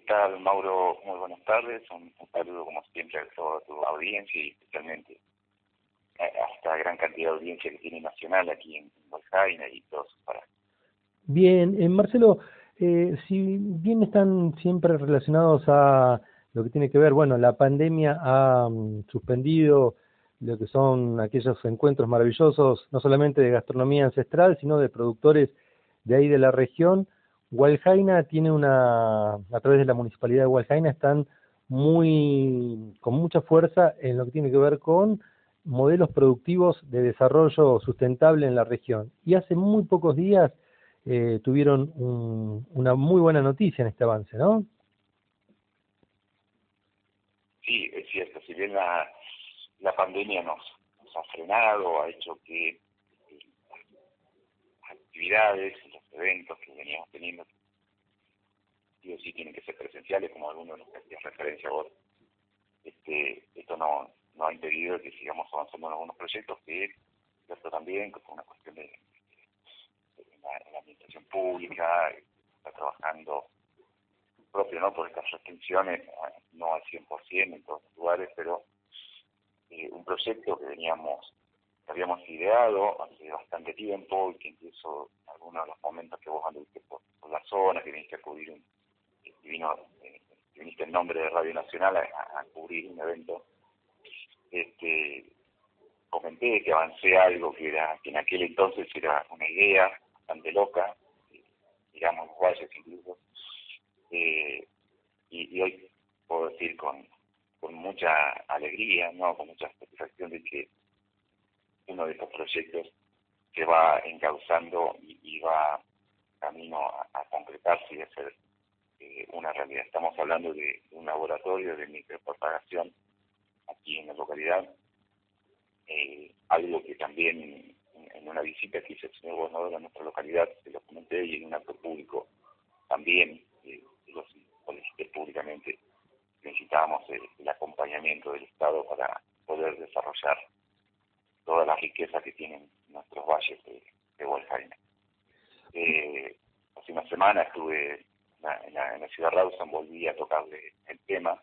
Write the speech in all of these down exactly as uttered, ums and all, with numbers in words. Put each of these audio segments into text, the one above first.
tal, Mauro? Muy buenas tardes. Un, un saludo, como siempre, a toda tu audiencia y especialmente a, a esta gran cantidad de audiencia que tiene nacional aquí en Huaycaina y todos sus parajes. Bien, eh, Marcelo, eh, si bien están siempre relacionados a lo que tiene que ver, bueno, la pandemia ha um, suspendido lo que son aquellos encuentros maravillosos, no solamente de gastronomía ancestral, sino de productores de ahí de la región. Hualjaina tiene una, a través de la Municipalidad de Hualjaina, están muy, con mucha fuerza en lo que tiene que ver con modelos productivos de desarrollo sustentable en la región. Y hace muy pocos días eh, tuvieron un, una muy buena noticia en este avance, ¿no? Sí, es cierto. Si bien la, la pandemia nos, nos ha frenado, ha hecho que eh, las actividades, los eventos que veníamos teniendo, sí o sí tienen que ser presenciales, como algunos de los que hacías referencia a vos, este, esto no, no ha impedido que sigamos avanzando en algunos proyectos que, cierto también, que fue una cuestión de, de la, la administración pública, está trabajando propio, ¿no? Por estas restricciones, no al cien por ciento en todos los lugares, pero eh, un proyecto que veníamos, que habíamos ideado hace bastante tiempo y que incluso en algunos de los momentos que vos anduviste por, por la zona, que viniste a cubrir un, que vino, eh, que viniste en nombre de Radio Nacional a, a cubrir un evento, este, comenté que avancé algo que era, que en aquel entonces era una idea bastante loca, eh, digamos, guayas incluso, eh, y, y hoy puedo decir con, con mucha alegría, no, con mucha satisfacción de que uno de estos proyectos se va encauzando y, y va camino a, a concretarse y a ser eh, una realidad. Estamos hablando de, de un laboratorio de micropropagación aquí en la localidad, eh, algo que también en, en una visita que hizo el señor gobernador a nuestra localidad se lo comenté, y en un acto público también eh, lo solicité públicamente. Necesitábamos el, el acompañamiento del Estado para poder desarrollar toda la riqueza que tienen nuestros valles de, de Hualjaina. Eh, hace una semana estuve en la, en la, en la ciudad de Rawson, volví a tocarle el tema.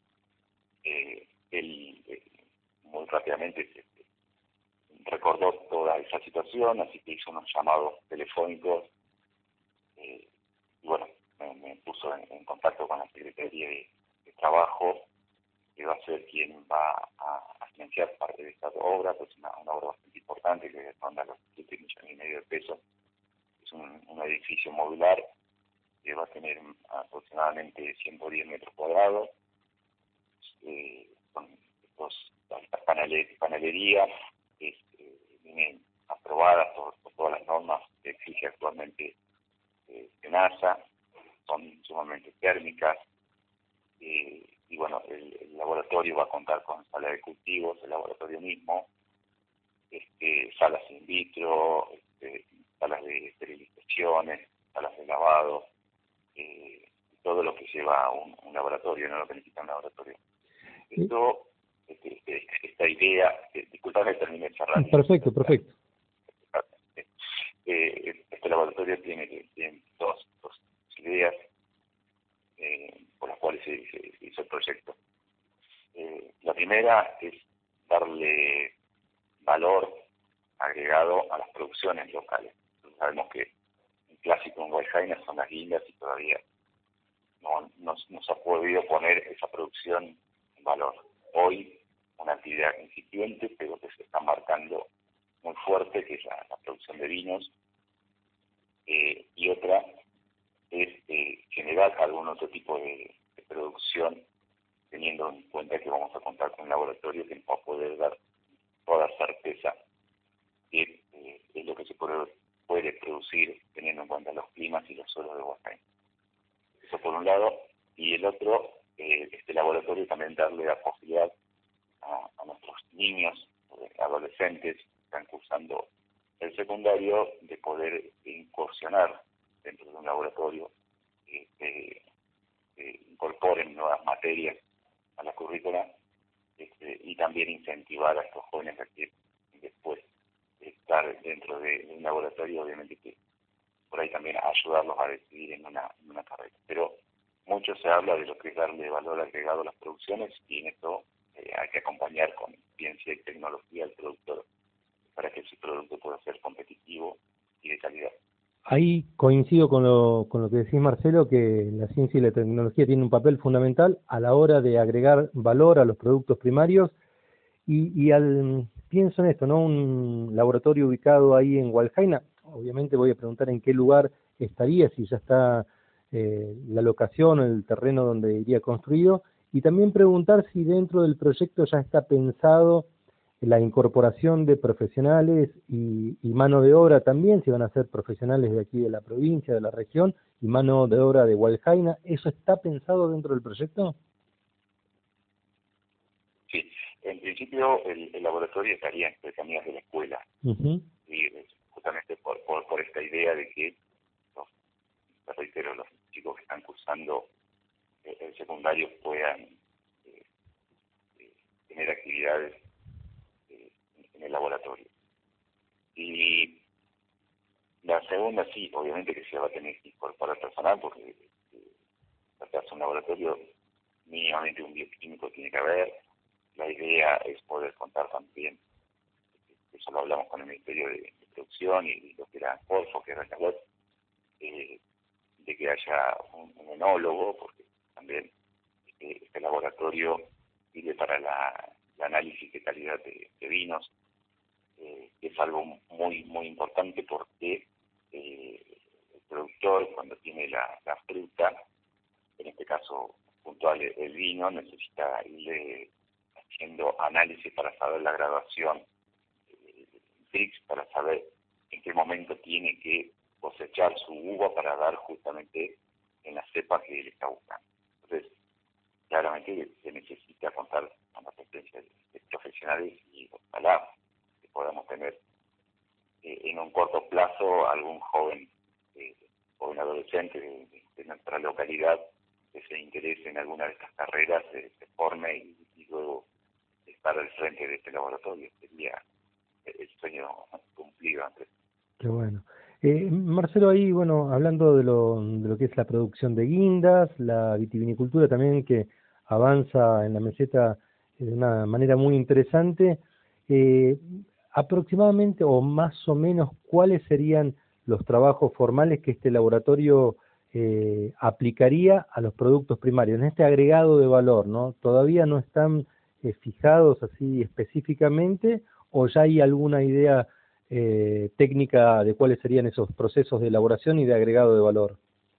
Eh, él eh, muy rápidamente se, recordó toda esa situación, así que hizo unos llamados telefónicos eh, y bueno, me, me puso en, en contacto con la Secretaría de, de Trabajo, que va a ser quien va a, a financiar parte de esta obra, pues una, una obra bastante importante que ronda los siete millones y medio de pesos. Es un, un edificio modular que va a tener aproximadamente ciento diez metros cuadrados, eh, con estos, estas panele, panelerías que eh, vienen aprobadas por, por todas las normas que exige actualmente eh, NASA, son sumamente térmicas, eh, y bueno, el, el laboratorio va a contar con sala de cultivos, el laboratorio mismo, este, salas in vitro, este, salas de esterilizaciones, salas de lavado, eh, todo lo que lleva a un, un laboratorio, no lo que necesita un laboratorio. Esto, este, este, esta idea, eh, disculpame, terminé cerrando. Perfecto, perfecto. Eh, este laboratorio tiene, tiene dos, dos ideas eh, por las cuales se, se, se hizo el proyecto. Eh, la primera es darle valor agregado a las producciones locales. Sabemos que un clásico en Hualjaina son las guindas y todavía no nos, nos ha podido poner esa producción en valor. Hoy, una actividad incipiente, pero que se está marcando muy fuerte, que es la, la producción de vinos, eh, y otra es eh, generar algún otro tipo de, de producción, teniendo en cuenta que vamos a contar con un laboratorio que nos va a poder dar toda certeza de, eh, de lo que se puede, puede producir teniendo en cuenta los climas y los suelos de Hualjaina. Eso por un lado, y el otro, eh, este laboratorio también darle la posibilidad a, a nuestros niños, adolescentes que están cursando el secundario, de poder incursionar dentro de un laboratorio, eh, que, que incorporen nuevas materias a la currícula, este, y también incentivar a estos jóvenes a que después de estar dentro de un laboratorio, obviamente que por ahí también ayudarlos a decidir en una, en una carrera. Pero mucho se habla de lo que es darle valor agregado a las producciones, y en esto eh, hay que acompañar con ciencia y tecnología al productor para que ese producto pueda ser competitivo y de calidad. Ahí coincido con lo, con lo que decís, Marcelo, que la ciencia y la tecnología tienen un papel fundamental a la hora de agregar valor a los productos primarios. Y, y al pienso en esto, ¿no? Un laboratorio ubicado ahí en Hualjaina, obviamente voy a preguntar en qué lugar estaría, si ya está eh, la locación, el terreno donde iría construido, y también preguntar si dentro del proyecto ya está pensado la incorporación de profesionales y, y mano de obra también, si van a ser profesionales de aquí de la provincia, de la región, y mano de obra de Hualjaina. ¿Eso está pensado dentro del proyecto? Sí, en principio el, el laboratorio estaría en cercanías de la escuela, Uh-huh. y justamente por, por, por esta idea de que, los, reitero, los chicos que están cursando eh, el secundario puedan eh, eh, tener actividades eh, en el laboratorio. Y la segunda, sí, obviamente que se va a tener que incorporar personal, porque eh, tratarse un laboratorio, mínimamente un bioquímico tiene que haber. La idea es poder contar también, eso lo hablamos con el Ministerio de, de Producción y lo que era Corfo, que era la web, eh, de que haya un, un enólogo, porque también eh, este laboratorio sirve para la, el análisis de calidad de, de vinos, eh, que es algo muy, muy importante porque eh, el productor, cuando tiene la, la fruta, en este caso puntual el vino, necesita irle haciendo análisis para saber la graduación, eh, Brix, para saber en qué momento tiene que cosechar su uva para dar justamente en la cepa que él está buscando. Entonces, claramente se necesita contar con la presencia de, de profesionales, y ojalá que podamos tener eh, en un corto plazo algún joven, eh, joven adolescente de, de, de nuestra localidad que se interese en alguna de estas carreras, eh, se forme y, y luego estar al frente de este laboratorio. Sería el sueño cumplido, Andrés. Qué bueno. Eh, Marcelo, ahí, bueno, hablando de lo, de lo que es la producción de guindas, la vitivinicultura también que avanza en la meseta de una manera muy interesante, eh, aproximadamente o más o menos, ¿cuáles serían los trabajos formales que este laboratorio eh, aplicaría a los productos primarios, en este agregado de valor, ¿no? ¿Todavía no están eh, fijados así específicamente o ya hay alguna idea eh, técnica de cuáles serían esos procesos de elaboración y de agregado de valor?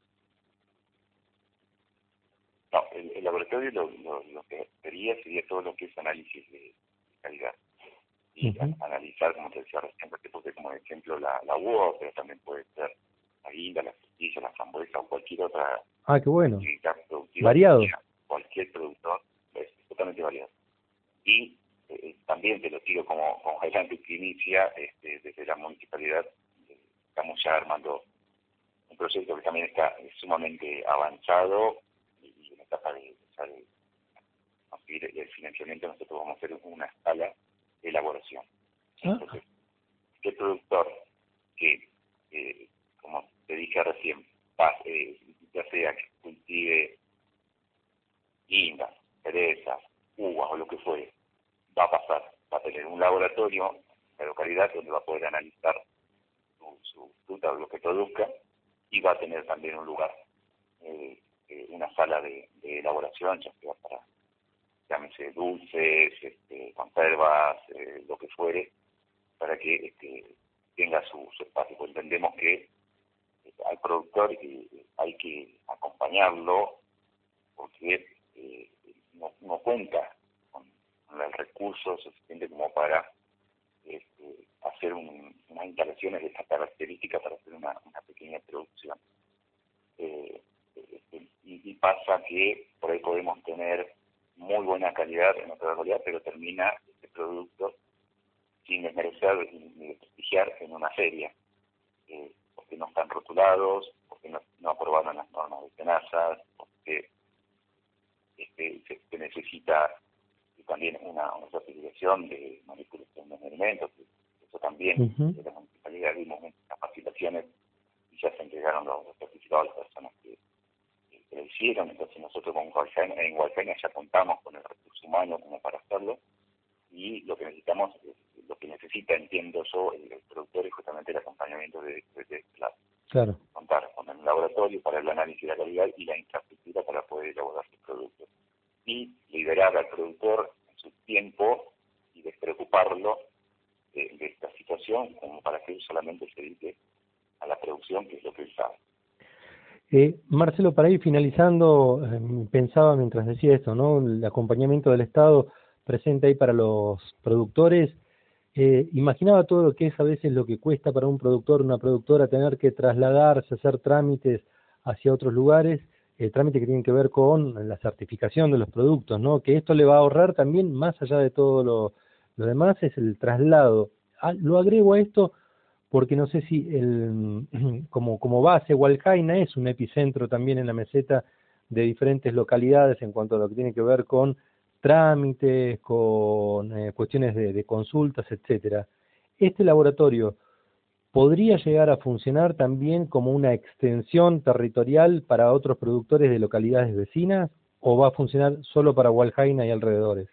No, el, el laboratorio lo, lo, lo que sería sería todo lo que es análisis de calidad. Y Uh-huh. a, analizar, como te decía recién, porque puse como ejemplo la, la uva, pero también puede ser la guinda, la frutilla, la frambuesa o cualquier otra Ah, qué bueno. actividad productiva. Variado. Cualquier productor es totalmente variado. Y eh, también te lo tiro como, como adelante que inicia, este, desde la municipalidad eh, estamos ya armando un proyecto que también está sumamente avanzado y, y en etapa de, de, de conseguir el financiamiento. Nosotros vamos a hacer una sala de elaboración. Entonces, Ah. ¿qué productor que, eh, como te dije recién, va, eh, ya sea que cultive guindas, cerezas, uvas o lo que fuere, va a pasar, va a tener un laboratorio en la localidad donde va a poder analizar su, su fruta o lo que produzca, y va a tener también un lugar, eh, eh, una sala de, de elaboración, ya sea para, llámese dulces, este, conservas, eh, lo que fuere, para que este, tenga su, su espacio. Pues entendemos que eh, al productor eh, hay que acompañarlo porque eh, no, no cuenta con, con el recurso suficiente como para este, hacer un, unas instalaciones de estas características para hacer una, una pequeña producción. Eh, este, y, y pasa que por ahí podemos tener muy buena calidad en otra calidad, pero termina este producto sin desmerecer ni desprestigiar en una feria, eh, porque no están rotulados, porque no, no aprobaron las normas de tenaza, porque este, se, se necesita también una, una certificación de manipulación de alimentos. Eso también, Uh-huh. de la municipalidad dimos capacitaciones y ya se entregaron los, los certificados a las personas que, que hicieron, entonces nosotros con Hualcaina, en Hualcaina ya contamos con el recurso humano como para hacerlo, y lo que necesitamos, lo que necesita, entiendo yo, el, el productor es justamente el acompañamiento de, de, de este lado. Claro. Contar con el laboratorio para el análisis de la calidad y la infraestructura para poder elaborar sus productos. Y liberar al productor su tiempo y despreocuparlo de, de esta situación como para que él solamente se dedique a la producción, que es lo que él sabe. Eh, Marcelo, para ir finalizando, eh, pensaba mientras decía esto, ¿no? El acompañamiento del Estado presente ahí para los productores. Eh, imaginaba todo lo que es a veces lo que cuesta para un productor, una productora, tener que trasladarse, hacer trámites hacia otros lugares, eh, trámites que tienen que ver con la certificación de los productos, ¿no? Que esto le va a ahorrar también, más allá de todo lo, lo demás, es el traslado. Ah, lo agrego a esto porque no sé si el, como, como base, Hualcaina es un epicentro también en la meseta de diferentes localidades en cuanto a lo que tiene que ver con trámites, con eh, cuestiones de, de consultas, etcétera. ¿Este laboratorio podría llegar a funcionar también como una extensión territorial para otros productores de localidades vecinas o va a funcionar solo para Hualcaina y alrededores?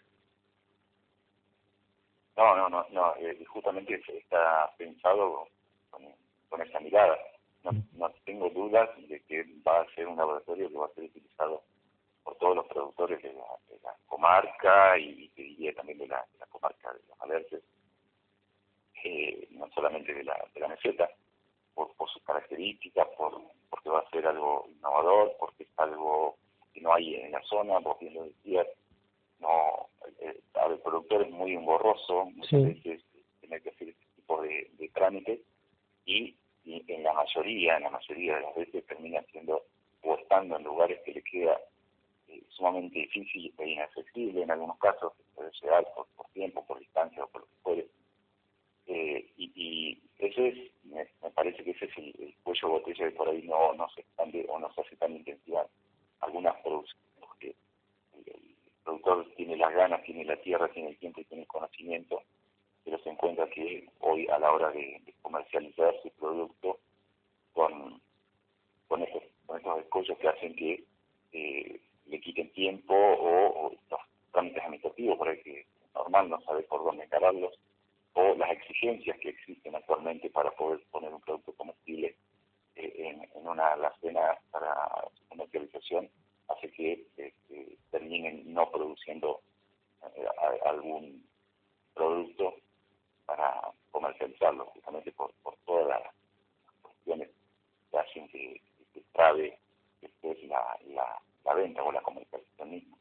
No, no, no, no, eh, justamente está pensado con, con esa mirada. No, no tengo dudas de que va a ser un laboratorio que va a ser utilizado por todos los productores de la, de la comarca y te diría también de la, de la comarca de los Alerces, eh, no solamente de la, de la meseta, por, por sus características, por porque va a ser algo innovador, porque es algo que no hay en la zona, vos bien lo decías. No, eh, el productor es muy engorroso, muchas Sí. veces tiene que hacer este tipo de, de trámites y, y en la mayoría, en la mayoría de las veces termina siendo o estando en lugares que le queda eh, sumamente difícil e inaccesible en algunos casos, puede llegar por, por tiempo, por distancia o por lo que fuere. Eh, y, y ese es, me, me parece que ese es el, el cuello de botella que por ahí no, no se expande o no se hace tan intensiva algunas producciones, porque el productor tiene las ganas, tiene la tierra, tiene el tiempo y tiene el conocimiento, pero se encuentra que hoy a la hora de, de comercializar su producto con, con, estos, con estos escollos que hacen que eh, le quiten tiempo o, o estos trámites administrativos, por ahí que es normal no saber por dónde encararlos, o las exigencias que existen actualmente para poder poner un producto comestible eh, en, en una alacena para su comercialización, hace que eh, eh, terminen no produciendo eh, a, algún producto para comercializarlo, justamente por, por todas las cuestiones que hacen que, que trabe después la, la, la venta o la comercialización misma.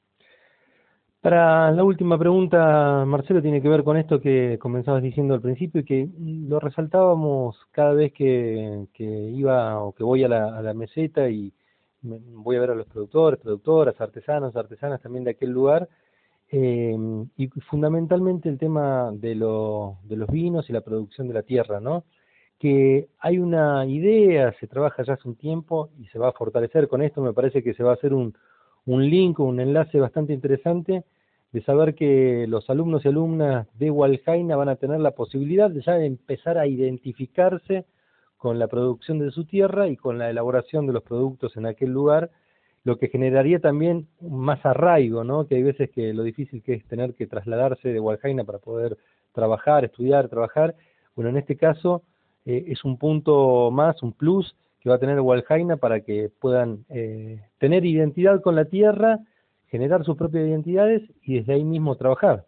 Para la última pregunta, Marcelo, tiene que ver con esto que comenzabas diciendo al principio y que lo resaltábamos cada vez que, que iba o que voy a la, a la meseta y me, voy a ver a los productores, productoras, artesanos, artesanas también de aquel lugar, eh, y fundamentalmente el tema de, lo, de los vinos y la producción de la tierra, ¿no? Que hay una idea, se trabaja ya hace un tiempo y se va a fortalecer con esto, me parece que se va a hacer un un link, un enlace bastante interesante de saber que los alumnos y alumnas de Hualcaina van a tener la posibilidad de ya empezar a identificarse con la producción de su tierra y con la elaboración de los productos en aquel lugar, lo que generaría también más arraigo, ¿no? Que hay veces que lo difícil que es tener que trasladarse de Hualcaina para poder trabajar, estudiar, trabajar. Bueno, en este caso eh, es un punto más, un plus que va a tener Hualcaina para que puedan eh, tener identidad con la tierra, generar sus propias identidades y desde ahí mismo trabajar.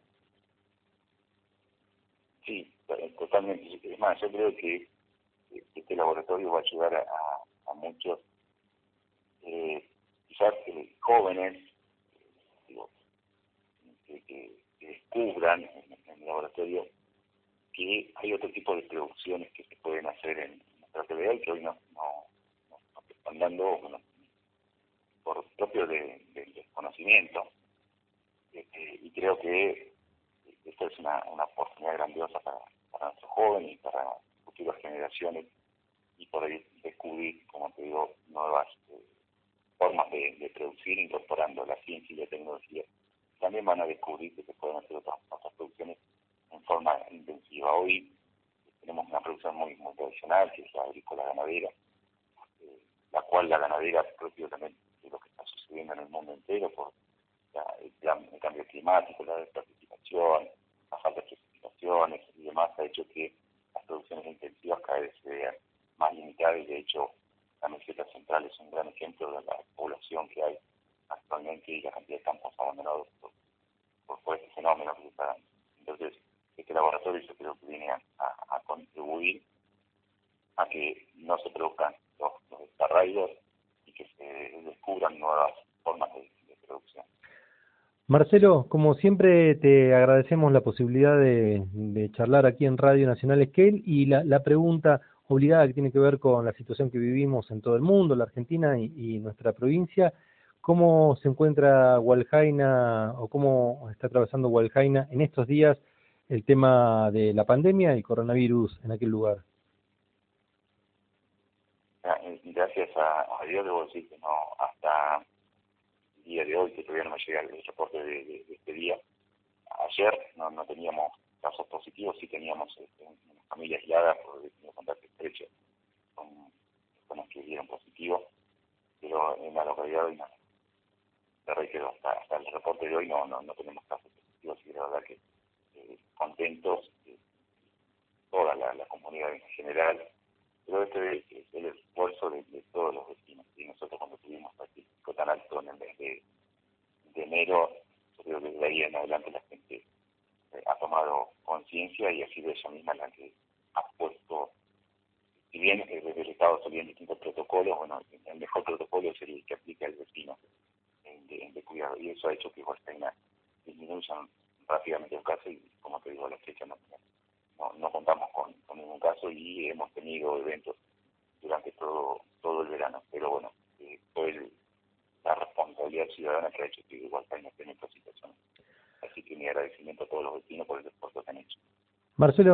Sí, totalmente. Es más, yo creo que este laboratorio va a ayudar a, a, a muchos, eh, quizás eh, jóvenes, digo, que, que, que descubran en, en el laboratorio que hay otro tipo de producciones que se pueden hacer en nuestra realidad y que hoy no, no, no, no se están dando, bueno, por propio de, del desconocimiento. Este, y creo que esto es una, una oportunidad grandiosa para, para nuestros jóvenes y para futuras generaciones y por ahí descubrir, como te digo, nuevas eh, formas de, de producir incorporando la ciencia y la tecnología. También van a descubrir que se pueden hacer otras, otras producciones en forma intensiva. Hoy tenemos una producción muy, muy tradicional, que es la agrícola ganadera, eh, la cual la ganadera propio también de lo que está sucediendo en el mundo entero por la, el, plan, el cambio climático, la desertificación, la falta de precipitaciones y demás, ha hecho que las producciones intensivas cada vez se vean más limitadas, y de hecho la meseta central es un gran ejemplo de la población que hay actualmente y la cantidad de campos abandonados por, por, por este fenómeno que se está dando. Entonces, este laboratorio yo creo que viene a, a, a contribuir a que no se produzcan los, los desarraigos y que se descubran nuevas formas de, de producción. Marcelo, como siempre te agradecemos la posibilidad de, de charlar aquí en Radio Nacional Esquel, y la, la pregunta obligada que tiene que ver con la situación que vivimos en todo el mundo, la Argentina y, y nuestra provincia. ¿Cómo se encuentra Hualjaina o cómo está atravesando Hualjaina en estos días el tema de la pandemia y coronavirus en aquel lugar? Gracias a, a Dios debo decir que no, hasta el día de hoy, que todavía no me llega el reporte de, de, de este día. Ayer no, no teníamos casos positivos, sí teníamos este, una familia aislada por haber tenido contacto estrecho con personas que dieron positivo, pero en la localidad hoy no. Te reitero, hasta, hasta el reporte de hoy no, no, no tenemos casos positivos, y la verdad que eh, contentos, eh, toda la, la comunidad en general, pero este es, es el esfuerzo de, de todos los vecinos. Y nosotros, cuando tuvimos el pico tan alto en el mes de, de enero, yo creo que desde ahí en adelante la gente eh, ha tomado conciencia, y ha sido ella misma la que ha puesto, si bien eh, desde el Estado salían distintos protocolos, bueno, el mejor protocolo es el que aplica el vecino en de, en de cuidado, y eso ha hecho que Hualjaina disminuyan rápidamente los casos, y como te digo, a la fecha no, no, no contamos con, con ningún caso, y hemos tenido eventos durante todo todo el verano, pero bueno, eh, fue el, la responsabilidad ciudadana que ha hecho que Hualjaina esté en esta situación. Así que mi agradecimiento a todos los vecinos por el esfuerzo que han hecho. Marcelo.